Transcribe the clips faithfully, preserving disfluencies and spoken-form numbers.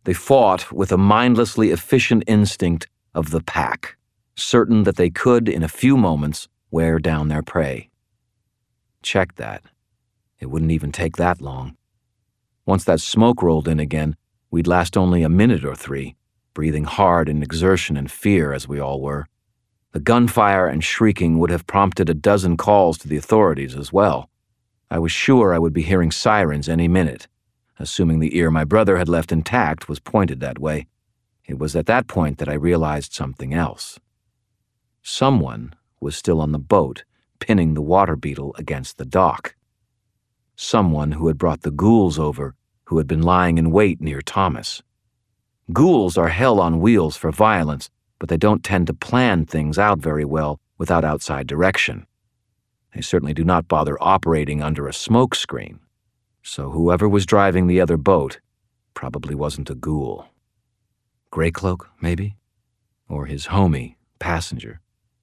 They fought with a mindlessly efficient instinct of the pack, certain that they could, in a few moments, wear down their prey. Check that. It wouldn't even take that long. Once that smoke rolled in again, we'd last only a minute or three, breathing hard in exertion and fear as we all were. The gunfire and shrieking would have prompted a dozen calls to the authorities as well. I was sure I would be hearing sirens any minute, assuming the ear my brother had left intact was pointed that way. It was at that point that I realized something else. Someone was still on the boat, pinning the water beetle against the dock. Someone who had brought the ghouls over, who had been lying in wait near Thomas. Ghouls are hell on wheels for violence, but they don't tend to plan things out very well without outside direction. They certainly do not bother operating under a smoke screen. So whoever was driving the other boat probably wasn't a ghoul. Greycloak, maybe? Or his homie, Passenger.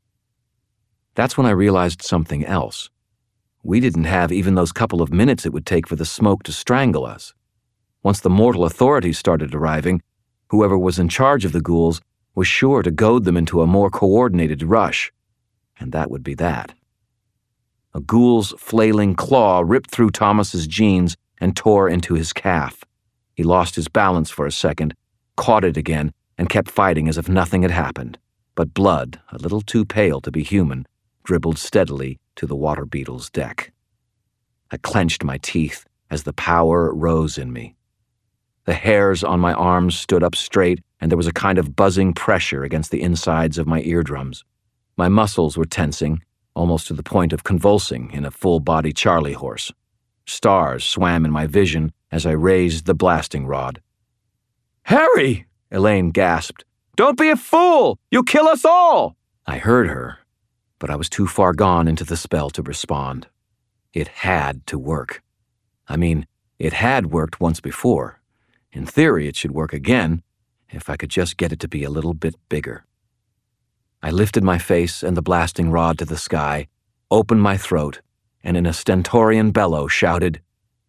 That's when I realized something else. We didn't have even those couple of minutes it would take for the smoke to strangle us. Once the mortal authorities started arriving, whoever was in charge of the ghouls was sure to goad them into a more coordinated rush, and that would be that. A ghoul's flailing claw ripped through Thomas's jeans and tore into his calf. He lost his balance for a second, caught it again, and kept fighting as if nothing had happened. But blood, a little too pale to be human, dribbled steadily to the water beetle's deck. I clenched my teeth as the power rose in me. The hairs on my arms stood up straight, and there was a kind of buzzing pressure against the insides of my eardrums. My muscles were tensing, almost to the point of convulsing in a full-body Charlie horse. Stars swam in my vision as I raised the blasting rod. "Harry!" Elaine gasped. "Don't be a fool! You'll kill us all!" I heard her, but I was too far gone into the spell to respond. It had to work. I mean, it had worked once before. In theory, it should work again, if I could just get it to be a little bit bigger. I lifted my face and the blasting rod to the sky, opened my throat, and in a stentorian bellow shouted,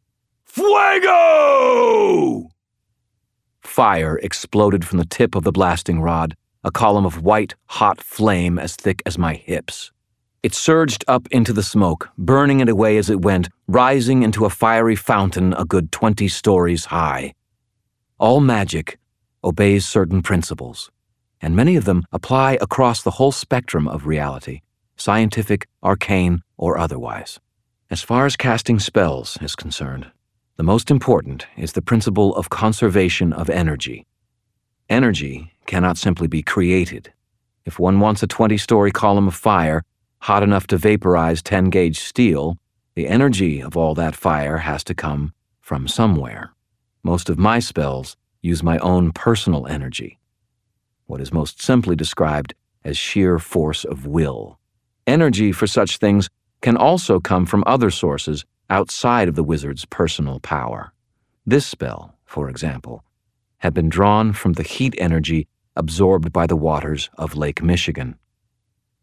"Fuego!" Fire exploded from the tip of the blasting rod, a column of white, hot flame as thick as my hips. It surged up into the smoke, burning it away as it went, rising into a fiery fountain a good twenty stories high. All magic obeys certain principles, and many of them apply across the whole spectrum of reality, scientific, arcane, or otherwise. As far as casting spells is concerned, the most important is the principle of conservation of energy. Energy cannot simply be created. If one wants a twenty-story column of fire, hot enough to vaporize ten-gauge steel, the energy of all that fire has to come from somewhere. Most of my spells use my own personal energy, what is most simply described as sheer force of will. Energy for such things can also come from other sources outside of the wizard's personal power. This spell, for example, had been drawn from the heat energy absorbed by the waters of Lake Michigan.